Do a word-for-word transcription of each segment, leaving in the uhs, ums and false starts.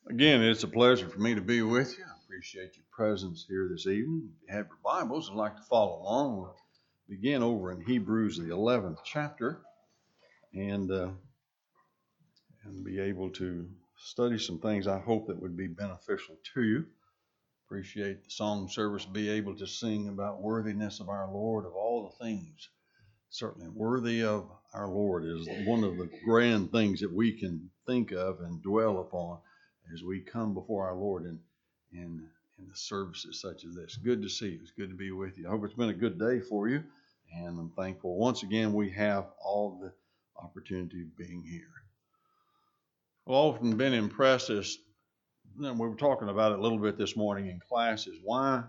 Again, it's a pleasure for me to be with you. I appreciate your presence here this evening. If you have your Bibles and like to follow along, we'll begin over in Hebrews, the eleventh chapter, and, uh, and be able to study some things I hope that would be beneficial to you. Appreciate the song service, be able to sing about worthiness of our Lord of all the things. Certainly worthy of our Lord is one of the grand things that we can think of and dwell upon as we come before our Lord in, in, in the services such as this. Good to see you. It's good to be with you. I hope it's been a good day for you, and I'm thankful once again we have all the opportunity of being here. I've often been impressed, as you know, we were talking about it a little bit this morning in classes, why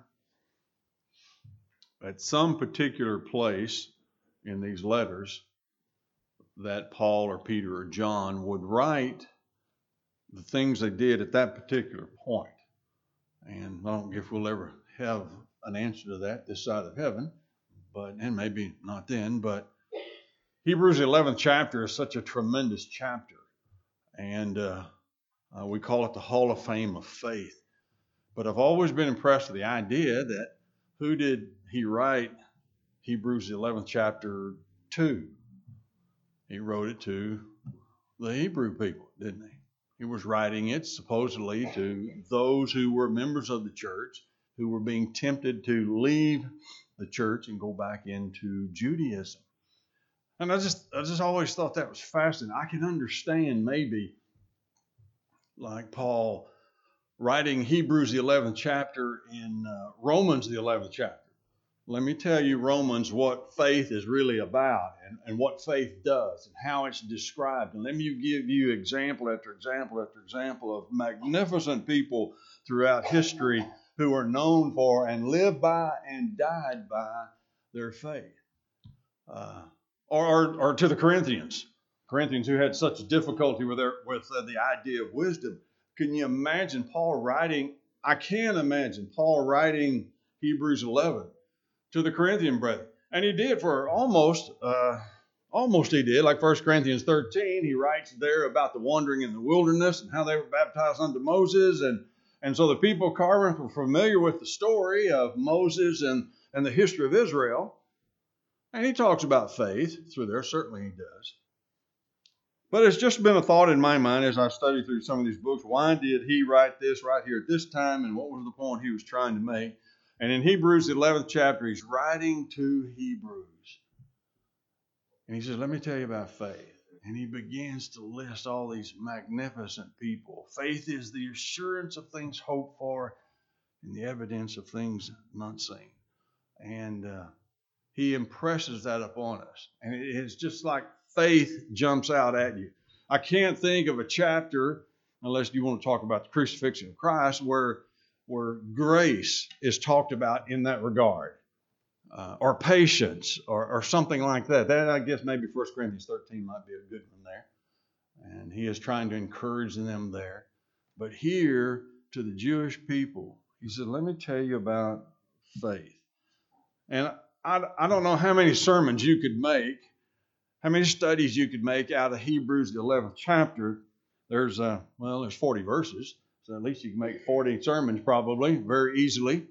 at some particular place in these letters that Paul or Peter or John would write the things they did at that particular point. And I don't know if we'll ever have an answer to that this side of heaven, but and maybe not then, but Hebrews eleventh chapter is such a tremendous chapter. And uh, uh, we call it the Hall of Fame of Faith. But I've always been impressed with the idea that who did he write Hebrews eleventh chapter to? He wrote it to the Hebrew people, didn't he? He was writing it supposedly to those who were members of the church, who were being tempted to leave the church and go back into Judaism. And I just, I just always thought that was fascinating. I can understand maybe like Paul writing Hebrews the eleventh chapter in uh, Romans the eleventh chapter. Let me tell you, Romans, what faith is really about and, and what faith does and how it's described. And let me give you example after example after example of magnificent people throughout history who are known for and lived by and died by their faith. Uh, or, or, or to the Corinthians, Corinthians who had such difficulty with, their, with uh, the idea of wisdom. Can you imagine Paul writing? I can imagine Paul writing Hebrews eleven to the Corinthian brethren. And he did for almost, uh, almost he did, like First Corinthians thirteen, he writes there about the wandering in the wilderness and how they were baptized unto Moses. And, and so the people of Corinth were familiar with the story of Moses and, and the history of Israel. And he talks about faith through there, certainly he does. But it's just been a thought in my mind as I studied through some of these books, why did he write this right here at this time, and what was the point he was trying to make? And in Hebrews, the eleventh chapter, he's writing to Hebrews. And he says, let me tell you about faith. And he begins to list all these magnificent people. Faith is the assurance of things hoped for and the evidence of things not seen. And uh, he impresses that upon us. And it's just like faith jumps out at you. I can't think of a chapter, unless you want to talk about the crucifixion of Christ, where where grace is talked about in that regard, uh, or patience, or, or something like that. That, I guess, maybe First Corinthians thirteen might be a good one there. And he is trying to encourage them there. But here, to the Jewish people, he said, let me tell you about faith. And I, I don't know how many sermons you could make, how many studies you could make out of Hebrews, the eleventh chapter. There's, uh, well, there's forty verses. So at least you can make forty sermons probably very easily,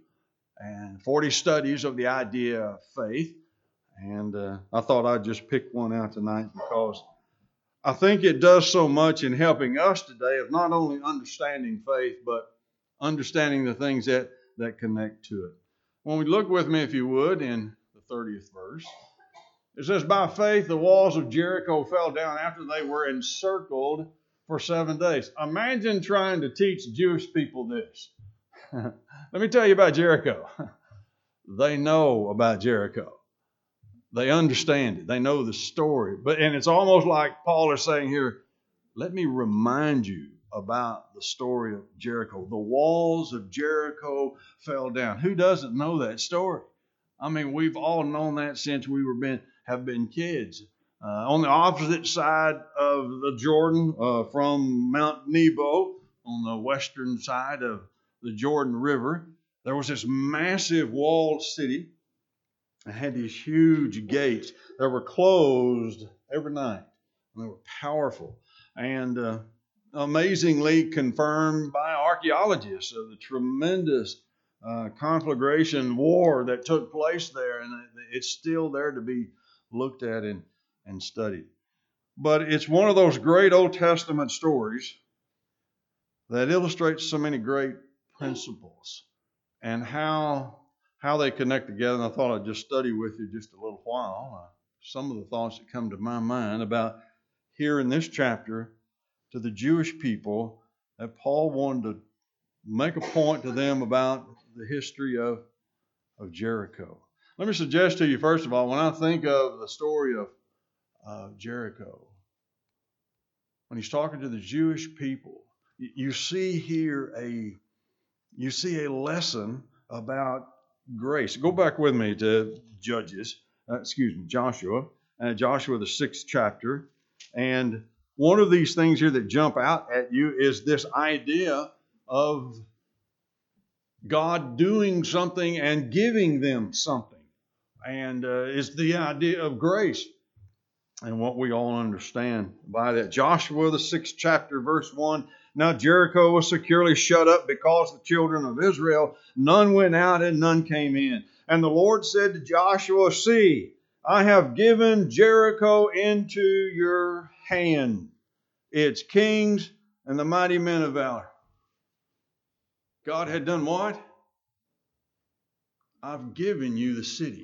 and forty studies of the idea of faith. And uh, I thought I'd just pick one out tonight because I think it does so much in helping us today of not only understanding faith, but understanding the things that, that connect to it. When we look with me, if you would, in the thirtieth verse, it says, by faith the walls of Jericho fell down after they were encircled for seven days. Imagine trying to teach Jewish people this. Let me tell you about Jericho. They know about Jericho. They understand it. They know the story. But and it's almost like Paul is saying here, let me remind you about the story of Jericho. The walls of Jericho fell down. Who doesn't know that story? I mean, we've all known that since we were been have been kids. Uh, on the opposite side of the Jordan, uh, from Mount Nebo, on the western side of the Jordan River, there was this massive walled city. It had these huge gates that were closed every night. And they were powerful. And uh, amazingly confirmed by archaeologists of the tremendous uh, conflagration war that took place there, and it's still there to be looked at and, and studied. But it's one of those great Old Testament stories that illustrates so many great principles and how how they connect together. And I thought I'd just study with you just a little while. Uh, some of the thoughts that come to my mind about here in this chapter to the Jewish people that Paul wanted to make a point to them about the history of, of Jericho. Let me suggest to you, first of all, when I think of the story of uh, Jericho, when he's talking to the Jewish people, you see here a you see a lesson about grace. Go back with me to Judges, uh, excuse me, Joshua, uh, Joshua the sixth chapter, and one of these things here that jump out at you is this idea of God doing something and giving them something, and uh, it's the idea of grace. And what we all understand by that. Joshua, the sixth chapter, verse one. Now Jericho was securely shut up because the children of Israel, none went out and none came in. And the Lord said to Joshua, see, I have given Jericho into your hand, its kings and the mighty men of valor. God had done what? I've given you the city.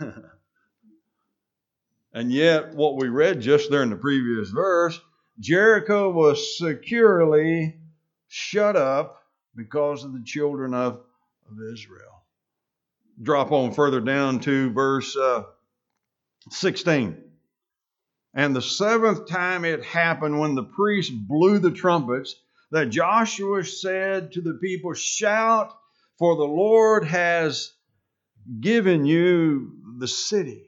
And yet, what we read just there in the previous verse, Jericho was securely shut up because of the children of, of Israel. Drop on further down to verse uh, sixteen. And the seventh time it happened when the priest blew the trumpets, that Joshua said to the people, shout, for the Lord has given you the city.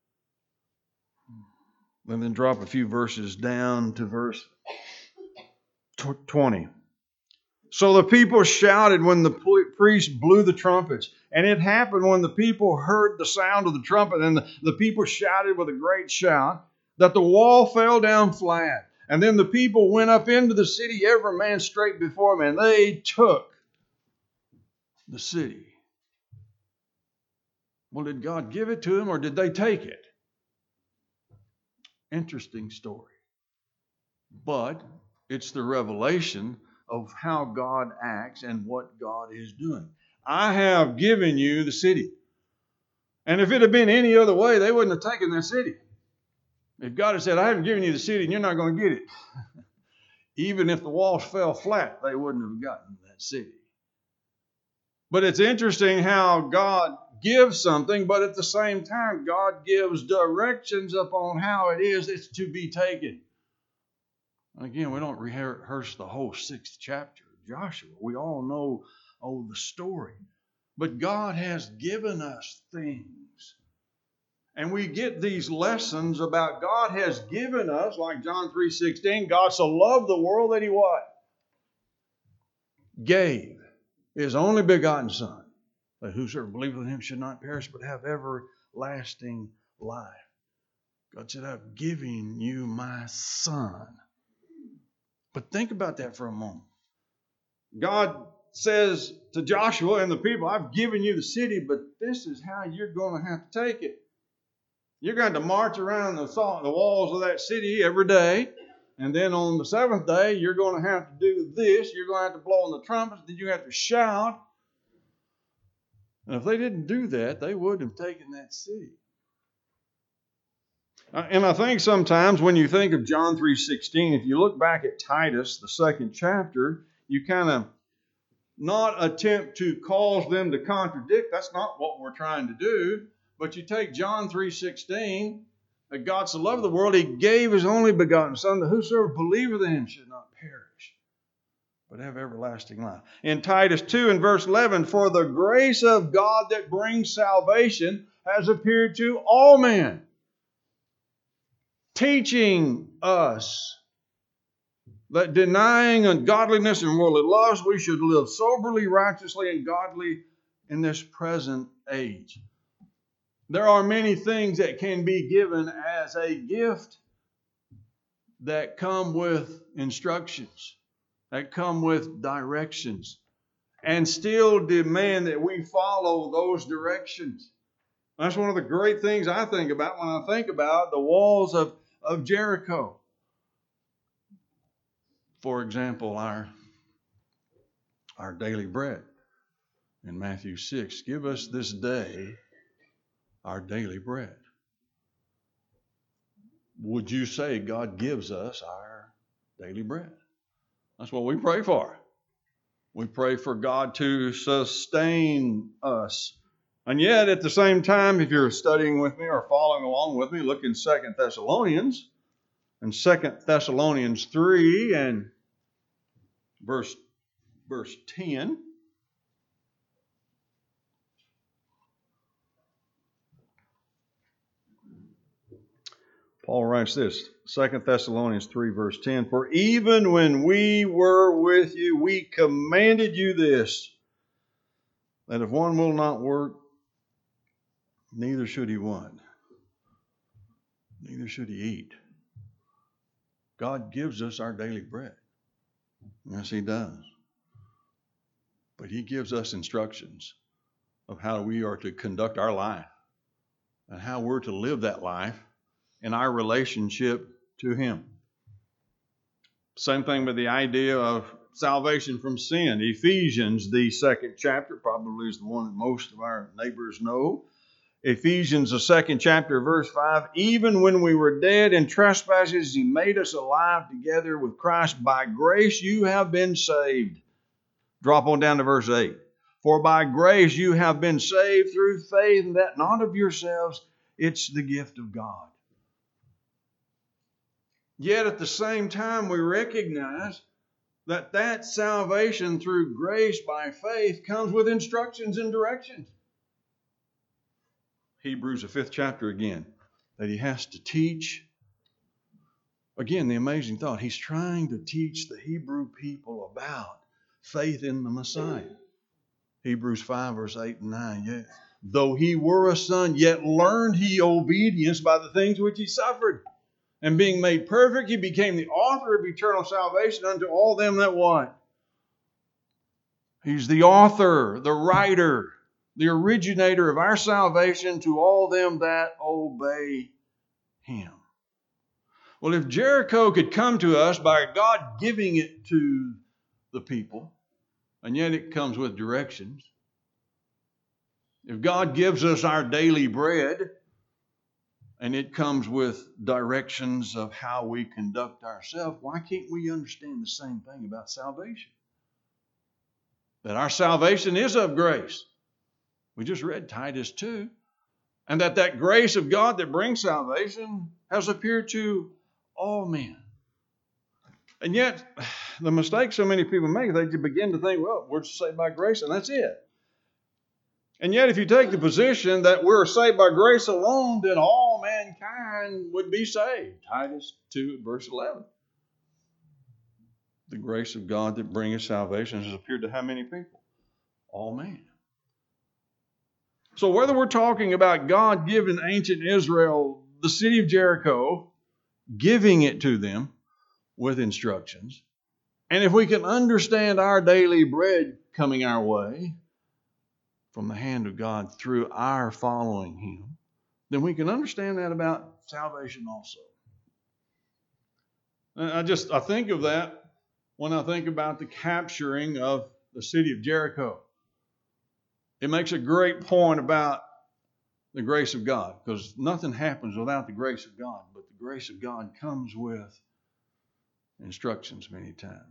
And then drop a few verses down to verse twenty. So the people shouted when the priest blew the trumpets. And it happened when the people heard the sound of the trumpet, and the, the people shouted with a great shout, that the wall fell down flat. And then the people went up into the city, every man straight before him, and they took the city. Well, did God give it to them, or did they take it? Interesting story. But it's the revelation of how God acts and what God is doing. I have given you the city. And if it had been any other way, they wouldn't have taken that city. If God had said, I haven't given you the city and you're not going to get it, even if the walls fell flat, they wouldn't have gotten that city. But it's interesting how God gives something, but at the same time, God gives directions upon how it is it's to be taken. And again, we don't rehearse the whole sixth chapter of Joshua. We all know, oh, the story. But God has given us things. And we get these lessons about God has given us, like John three sixteen, God so loved the world that he what? Gave his only begotten Son, that whosoever believeth in him should not perish, but have everlasting life. God said, I've given you my Son. But think about that for a moment. God says to Joshua and the people, I've given you the city, but this is how you're going to have to take it. You're going to march around the walls of that city every day. And then on the seventh day, you're going to have to do this. You're going to have to blow on the trumpets. Then you have to shout. And if they didn't do that, they wouldn't have taken that city. And I think sometimes when you think of John three sixteen, if you look back at Titus, the second chapter, you kind of not attempt to cause them to contradict. That's not what we're trying to do. But you take John three sixteen, that God so loved the world, he gave his only begotten Son, that whosoever believeth in him should not perish, but have everlasting life. In Titus two and verse eleven, for the grace of God that brings salvation has appeared to all men, teaching us that denying ungodliness and worldly lusts, we should live soberly, righteously, and godly in this present age. There are many things that can be given as a gift that come with instructions. that come with directions and still demand that we follow those directions. That's one of the great things I think about when I think about the walls of, of Jericho. For example, our, our daily bread in Matthew six. Give us this day our daily bread. Would you say God gives us our daily bread? That's what we pray for. We pray for God to sustain us. And yet, at the same time, if you're studying with me or following along with me, look in Second Thessalonians. And Second Thessalonians three and verse, verse ten. Paul writes this, Second Thessalonians three, verse ten, For even when we were with you, we commanded you this, that if one will not work, neither should he what? Neither should he eat. God gives us our daily bread. Yes, he does. But he gives us instructions of how we are to conduct our life and how we're to live that life in our relationship to him. Same thing with the idea of salvation from sin. Ephesians, the second chapter, probably is the one that most of our neighbors know. Ephesians, the second chapter, verse five, Even when we were dead in trespasses, he made us alive together with Christ. By grace you have been saved. Drop on down to verse eight. For by grace you have been saved through faith, and that not of yourselves, it's the gift of God. Yet at the same time, we recognize that that salvation through grace by faith comes with instructions and directions. Hebrews, the fifth chapter again, that he has to teach. Again, the amazing thought. He's trying to teach the Hebrew people about faith in the Messiah. Hebrews five, verse eight and nine. Yes. Though he were a son, yet learned he obedience by the things which he suffered. And being made perfect, he became the author of eternal salvation unto all them that what? He's the author, the writer, the originator of our salvation to all them that obey him. Well, if Jericho could come to us by God giving it to the people, and yet it comes with directions. If God gives us our daily bread, and it comes with directions of how we conduct ourselves, why can't we understand the same thing about salvation? That our salvation is of grace. We just read Titus two. And that that grace of God that brings salvation has appeared to all men. And yet, the mistake so many people make, they begin to think, well, we're saved by grace and that's it. And yet, if you take the position that we're saved by grace alone, then all mankind would be saved. Titus two, verse eleven. The grace of God that bringeth salvation has appeared to how many people? All men. So whether we're talking about God giving ancient Israel the city of Jericho, giving it to them with instructions, and if we can understand our daily bread coming our way from the hand of God through our following him, then we can understand that about salvation also. And I just, I think of that when I think about the capturing of the city of Jericho. It makes a great point about the grace of God, because nothing happens without the grace of God, but the grace of God comes with instructions many times.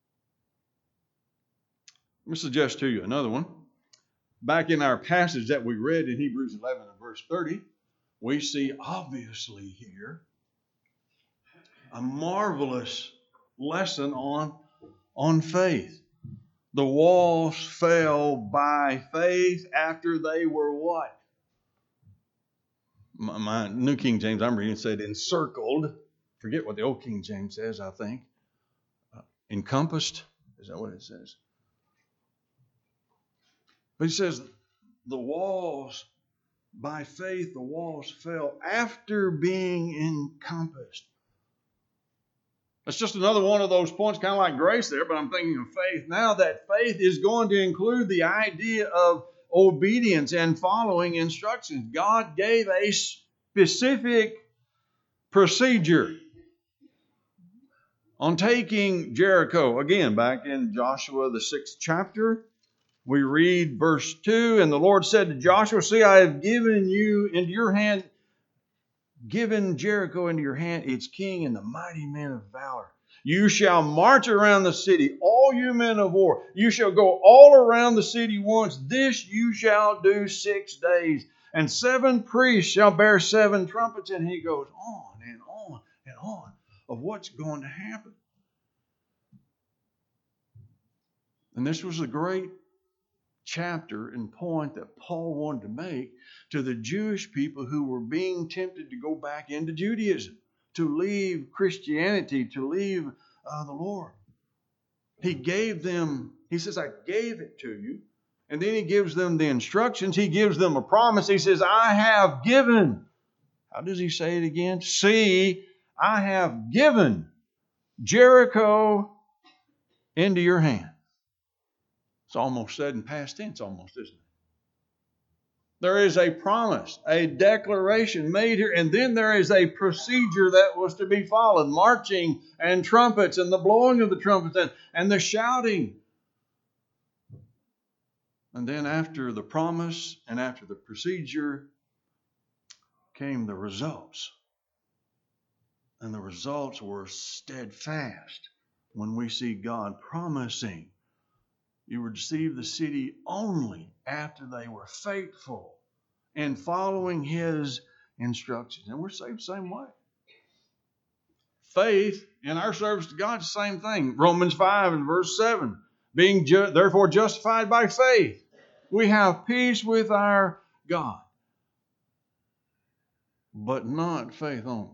Let me suggest to you another one. Back in our passage that we read in Hebrews eleven and verse thirty, we see obviously here a marvelous lesson on, on faith. The walls fell by faith after they were what? My, my New King James I'm reading said encircled. Forget what the Old King James says, I think. Uh, encompassed. Is that what it says? But he says, the walls, by faith, the walls fell after being encompassed. It's just another one of those points, kind of like grace there, but I'm thinking of faith now. That faith is going to include the idea of obedience and following instructions. God gave a specific procedure on taking Jericho. Again, back in Joshua, the sixth chapter, we read verse two, and the Lord said to Joshua, see, I have given you into your hand, given Jericho into your hand, its king and the mighty men of valor. You shall march around the city, all you men of war. You shall go all around the city once. This you shall do six days. And seven priests shall bear seven trumpets. And he goes on and on and on of what's going to happen. And this was a great chapter and point that Paul wanted to make to the Jewish people who were being tempted to go back into Judaism, to leave Christianity, to leave uh, the Lord. He gave them, he says, I gave it to you. And then he gives them the instructions. He gives them a promise. He says, I have given. How does he say it again? See, I have given Jericho into your hand. It's almost said in past tense, almost, isn't it? There is a promise, a declaration made here, and then there is a procedure that was to be followed. Marching and trumpets and the blowing of the trumpets and, and the shouting. And then after the promise and after the procedure came the results. And the results were steadfast when we see God promising you would receive the city only after they were faithful and following his instructions. And we're saved the same way. Faith in our service to God is the same thing. Romans five and verse seven. Being ju- therefore justified by faith, we have peace with our God. But not faith only.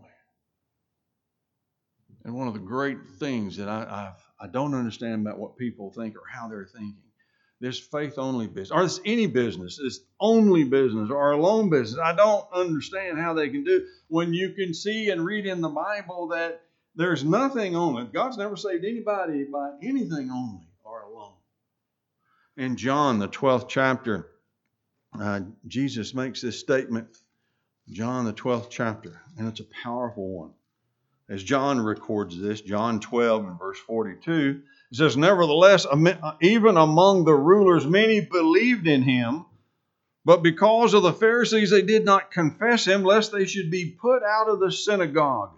And one of the great things that I, I've I don't understand about what people think or how they're thinking. This faith-only business, or this any business, this only business, or alone business. I don't understand how they can do when you can see and read in the Bible that there's nothing only. God's never saved anybody by anything only or alone. In John, the twelfth chapter, uh, Jesus makes this statement. John, the twelfth chapter, and it's a powerful one. As John records this, John twelve and verse forty-two, it says, nevertheless, even among the rulers, many believed in him, but because of the Pharisees, they did not confess him, lest they should be put out of the synagogue.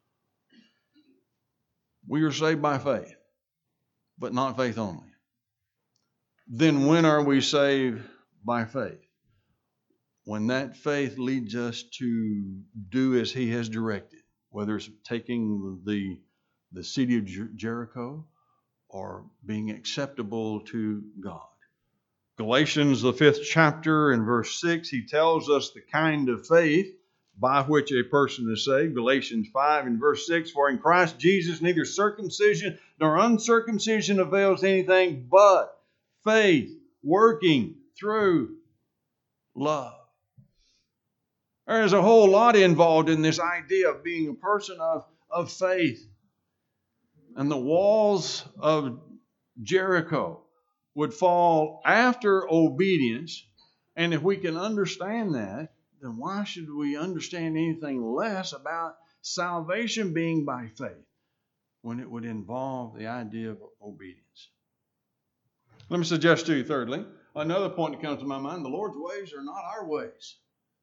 We are saved by faith, but not faith only. Then when are we saved by faith? When that faith leads us to do as he has directed. Whether it's taking the, the city of Jer- Jericho or being acceptable to God. Galatians, the fifth chapter, in verse six, he tells us the kind of faith by which a person is saved. Galatians five and verse six, for in Christ Jesus neither circumcision nor uncircumcision avails anything, but faith working through love. There's a whole lot involved in this idea of being a person of, of faith. And the walls of Jericho would fall after obedience. And if we can understand that, then why should we understand anything less about salvation being by faith when it would involve the idea of obedience? Let me suggest to you, thirdly, another point that comes to my mind, the Lord's ways are not our ways.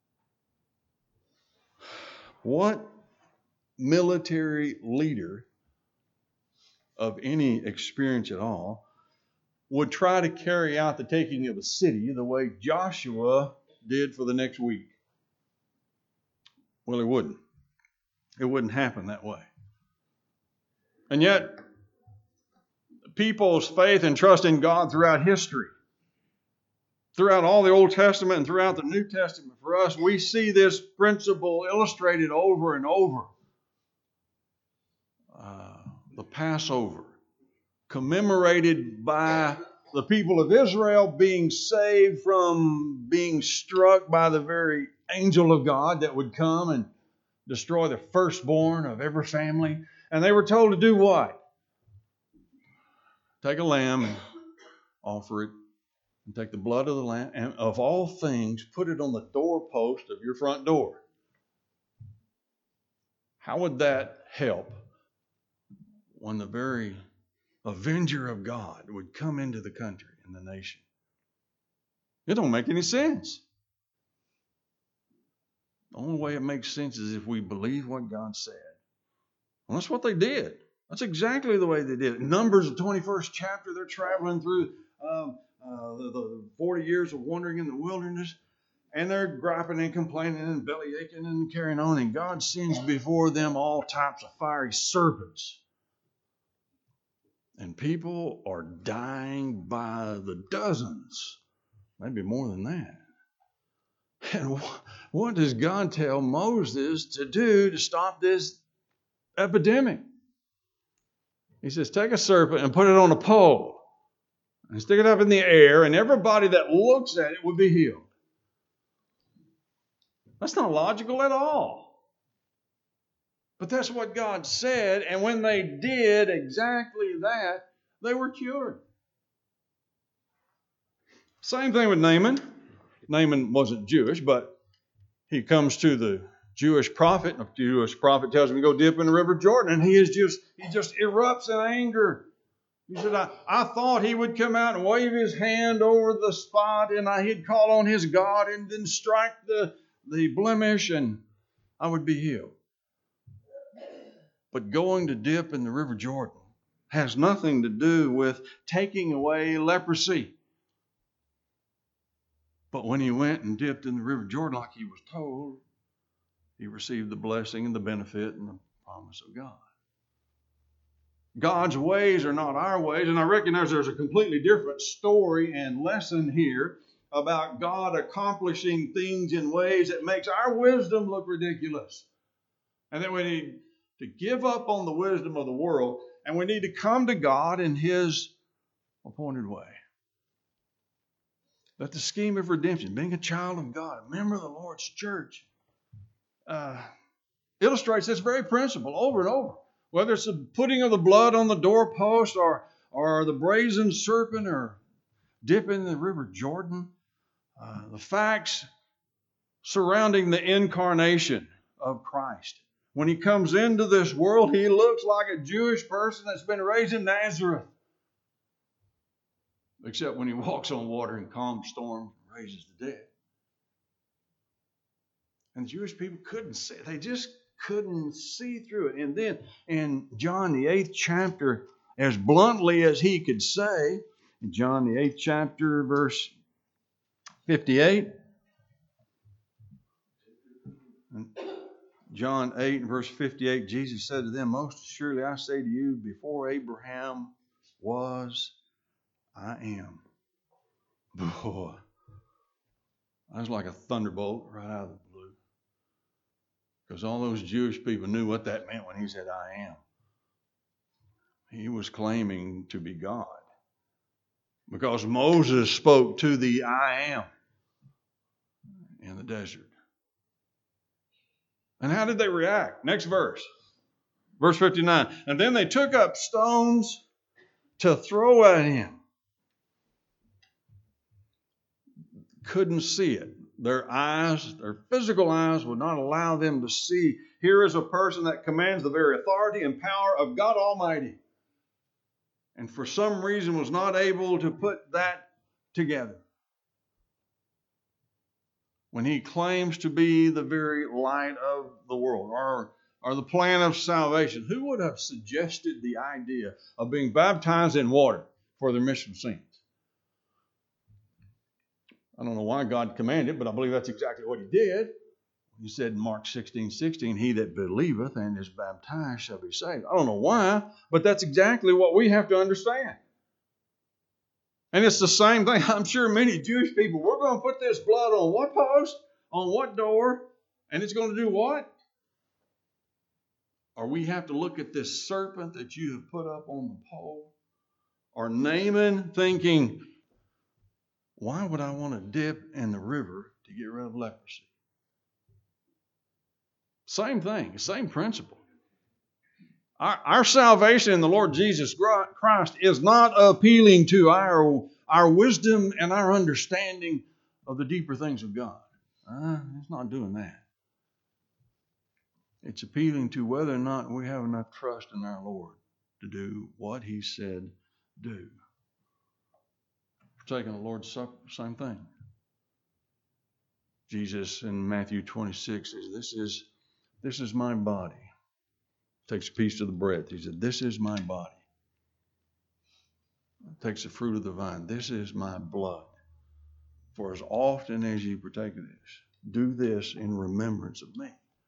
What military leader of any experience at all would try to carry out the taking of a city the way Joshua did for the next week? Well, it wouldn't. It wouldn't happen that way. And yet, people's faith and trust in God throughout history, throughout all the Old Testament and throughout the New Testament, for us, we see this principle illustrated over and over. Uh, the Passover, commemorated by the people of Israel being saved from being struck by the very angel of God that would come and destroy the firstborn of every family. And they were told to do what? Take a lamb and offer it, and take the blood of the lamb, and of all things, put it on the doorpost of your front door. How would that help when the very avenger of God would come into the country and the nation? It don't make any sense. The only way it makes sense is if we believe what God said. Well, that's what they did. That's exactly the way they did it. Numbers, the twenty-first chapter, they're traveling through um, uh, the, the forty years of wandering in the wilderness, and they're griping and complaining and belly aching and carrying on, and God sends before them all types of fiery serpents. And people are dying by the dozens, maybe more than that. And what does God tell Moses to do to stop this epidemic? He says, take a serpent and put it on a pole and stick it up in the air, and everybody that looks at it will be healed. That's not logical at all. But that's what God said, and when they did exactly that, they were cured. Same thing with Naaman. Naaman wasn't Jewish, but he comes to the Jewish prophet, and the Jewish prophet tells him to go dip in the River Jordan, and he is just he just erupts in anger. He said, I, I thought he would come out and wave his hand over the spot, and I, he'd call on his God and then strike the, the blemish, and I would be healed. But going to dip in the River Jordan has nothing to do with taking away leprosy. But when he went and dipped in the River Jordan like he was told, he received the blessing and the benefit and the promise of God. God's ways are not our ways, and I recognize there's a completely different story and lesson here about God accomplishing things in ways that makes our wisdom look ridiculous. And that we need to give up on the wisdom of the world, and we need to come to God in His appointed way. That the scheme of redemption, being a child of God, a member of the Lord's church, uh, illustrates this very principle over and over. Whether it's the putting of the blood on the doorpost or, or the brazen serpent or dipping in the River Jordan, uh, the facts surrounding the incarnation of Christ. When He comes into this world, He looks like a Jewish person that's been raised in Nazareth. Except when He walks on water and calms storms and raises the dead. And the Jewish people couldn't see it. They just couldn't see through it. And then in John, the eighth chapter, as bluntly as he could say, in John, the eighth chapter, verse fifty-eight, John eight and verse fifty-eight, Jesus said to them, most assuredly I say to you, before Abraham was, I am. Boy, that was like a thunderbolt right out of the blue. Because all those Jewish people knew what that meant when He said, I am. He was claiming to be God. Because Moses spoke to the I am in the desert. And how did they react? Next verse. Verse fifty-nine. And then they took up stones to throw at Him. Couldn't see it. Their eyes, their physical eyes would not allow them to see. Here is a person that commands the very authority and power of God Almighty. And for some reason was not able to put that together. When He claims to be the very light of the world, or, or the plan of salvation, who would have suggested the idea of being baptized in water for the remission of sins? I don't know why God commanded it, but I believe that's exactly what He did. He said in Mark sixteen sixteen, he that believeth and is baptized shall be saved. I don't know why, but that's exactly what we have to understand. And it's the same thing. I'm sure many Jewish people, we're going to put this blood on what post, on what door, and it's going to do what? Or we have to look at this serpent that you have put up on the pole. Or Naaman thinking, why would I want to dip in the river to get rid of leprosy? Same thing, same principle. Our, our salvation in the Lord Jesus Christ is not appealing to our, our wisdom and our understanding of the deeper things of God. Uh, it's not doing that. It's appealing to whether or not we have enough trust in our Lord to do what He said do. For taking the Lord's Supper, same thing. Jesus in Matthew twenty-six says, This is, this is my body. Takes a piece of the bread. He said, This is my body. Takes the fruit of the vine. This is my blood. For as often as you partake of this, do this in remembrance of me.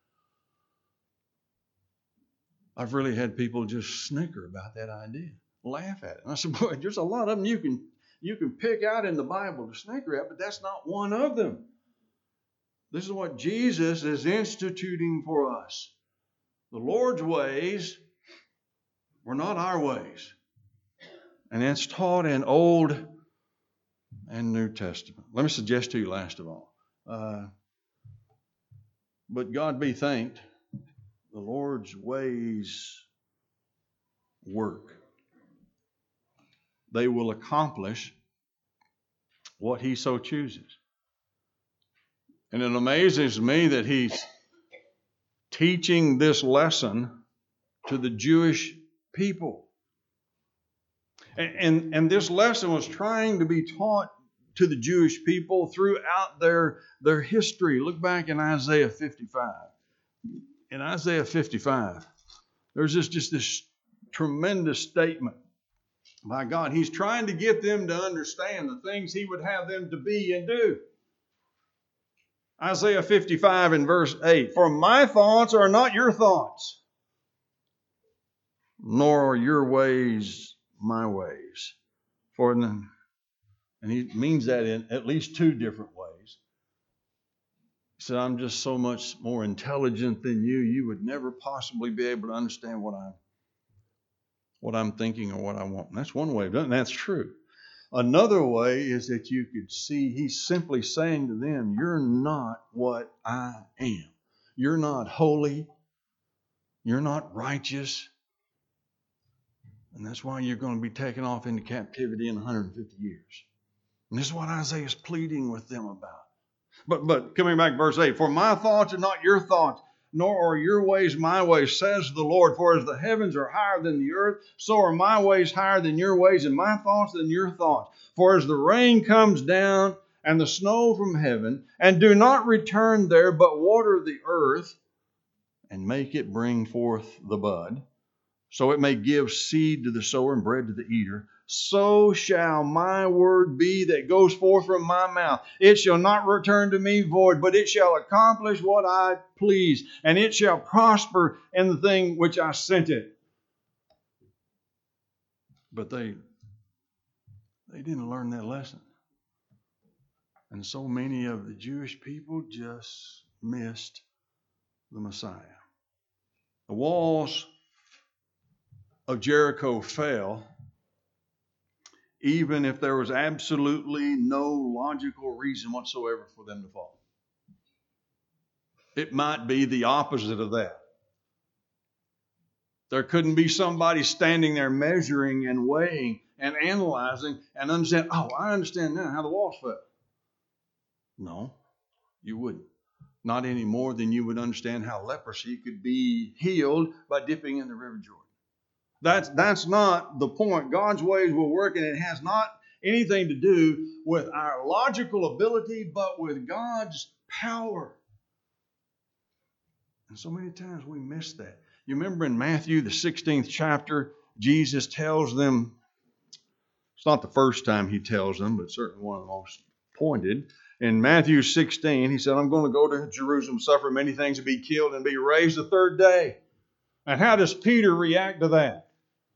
I've really had people just snicker about that idea, laugh at it. And I said, boy, there's a lot of them you can you can pick out in the Bible to snicker at, but that's not one of them. This is what Jesus is instituting for us. The Lord's ways were not our ways. And it's taught in Old and New Testament. Let me suggest to you last of all. Uh, but God be thanked, the Lord's ways work. They will accomplish what He so chooses. And it amazes me that He's teaching this lesson to the Jewish people. And, and, and this lesson was trying to be taught to the Jewish people throughout their, their history. Look back in Isaiah fifty-five. In Isaiah fifty-five, there's just, just this tremendous statement by God. He's trying to get them to understand the things He would have them to be and do. Isaiah fifty-five and verse eight. For my thoughts are not your thoughts, nor are your ways my ways. For then, and he means that in at least two different ways. He said, I'm just so much more intelligent than you. You would never possibly be able to understand what I'm, what I'm thinking or what I want. And that's one way of doing it, and that's true. Another way is that you could see He's simply saying to them, you're not what I am. You're not holy. You're not righteous. And that's why you're going to be taken off into captivity in one hundred fifty years. And this is what Isaiah is pleading with them about. But but coming back to verse eight, for my thoughts are not your thoughts, nor are your ways my ways, says the Lord. For as the heavens are higher than the earth, so are my ways higher than your ways, and my thoughts than your thoughts. For as the rain comes down and the snow from heaven, and do not return there, but water the earth, and make it bring forth the bud, so it may give seed to the sower and bread to the eater, so shall my word be that goes forth from my mouth. It shall not return to me void, but it shall accomplish what I please, and it shall prosper in the thing which I sent it. But they, they didn't learn that lesson. And so many of the Jewish people just missed the Messiah. The walls of Jericho fell, even if there was absolutely no logical reason whatsoever for them to fall. It might be the opposite of that. There couldn't be somebody standing there measuring and weighing and analyzing and understand, oh, I understand now how the walls fell. No, you wouldn't. Not any more than you would understand how leprosy could be healed by dipping in the River Jordan. That's, that's not the point. God's ways will work, and it has not anything to do with our logical ability, but with God's power. And so many times we miss that. You remember in Matthew, the sixteenth chapter, Jesus tells them, it's not the first time He tells them, but certainly one of the most pointed. In Matthew sixteen, He said, I'm going to go to Jerusalem, suffer many things, and be killed, and be raised the third day. And how does Peter react to that?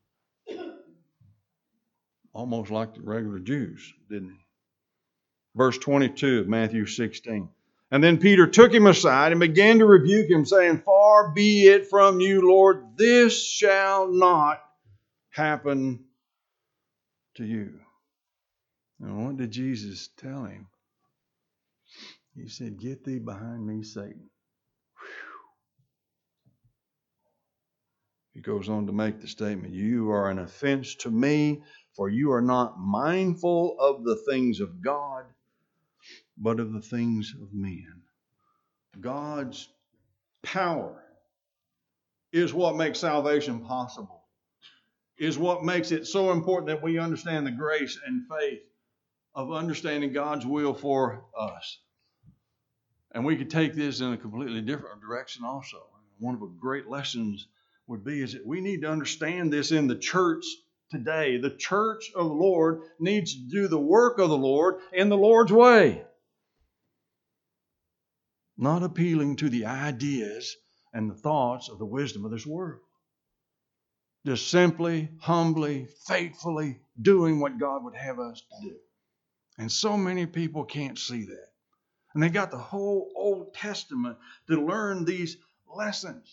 Almost like the regular Jews, didn't he? Verse twenty-two of Matthew sixteen. And then Peter took him aside and began to rebuke him, saying, Far be it from you, Lord, this shall not happen to you. And what did Jesus tell him? He said, Get thee behind me, Satan. Whew. He goes on to make the statement, you are an offense to me, for you are not mindful of the things of God, but of the things of men. God's power is what makes salvation possible, is what makes it so important that we understand the grace and faith of understanding God's will for us. And we could take this in a completely different direction also. One of the great lessons would be is that we need to understand this in the church today. The church of the Lord needs to do the work of the Lord in the Lord's way. Not appealing to the ideas and the thoughts of the wisdom of this world. Just simply, humbly, faithfully doing what God would have us to do. And so many people can't see that. And they got the whole Old Testament to learn these lessons.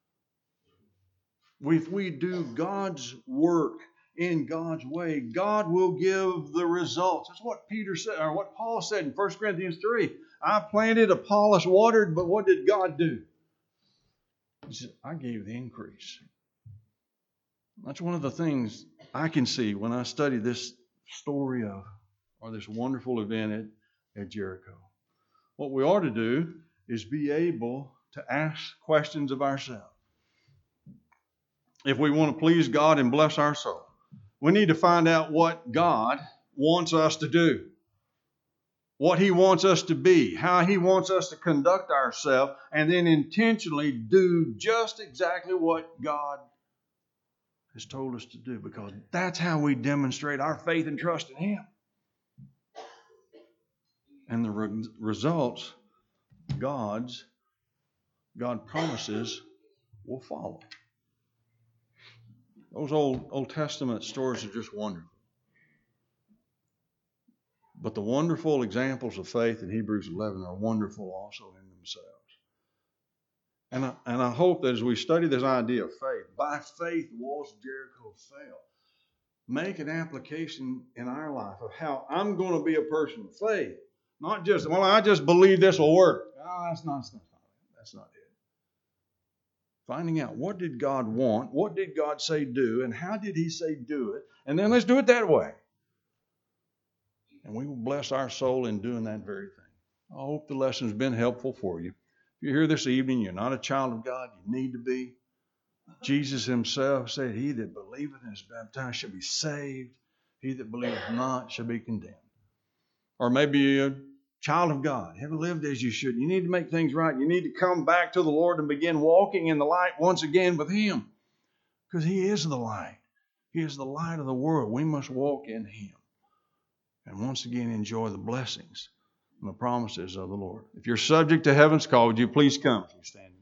If we do God's work in God's way, God will give the results. That's what Peter said, or what Paul said in First Corinthians three. I planted, Apollos watered, but what did God do? He said, I gave the increase. That's one of the things I can see when I study this story of, or this wonderful event at, at Jericho. What we ought to do is be able to ask questions of ourselves. If we want to please God and bless our soul, we need to find out what God wants us to do, what He wants us to be, how He wants us to conduct ourselves, and then intentionally do just exactly what God has told us to do, because that's how we demonstrate our faith and trust in Him. And the re- results, God's, God promises will follow. Those Old, Old Testament stories are just wonderful. But the wonderful examples of faith in Hebrews eleven are wonderful also in themselves. And I, and I hope that as we study this idea of faith, by faith walls Jericho fell. Make an application in our life of how I'm going to be a person of faith. Not just, well, I just believe this will work. No, that's not, that's not, that's not it. Finding out, what did God want? What did God say do? And how did He say do it? And then let's do it that way. And we will bless our soul in doing that very thing. I hope the lesson's been helpful for you. If you're here this evening, you're not a child of God, you need to be. Jesus Himself said, he that believeth and is baptized shall be saved. He that believeth not shall be condemned. Or maybe you're a child of God, haven't lived as you should. You need to make things right. You need to come back to the Lord and begin walking in the light once again with Him. Because He is the light. He is the light of the world. We must walk in Him. And once again enjoy the blessings and the promises of the Lord. If you're subject to heaven's call, would you please come as we stand?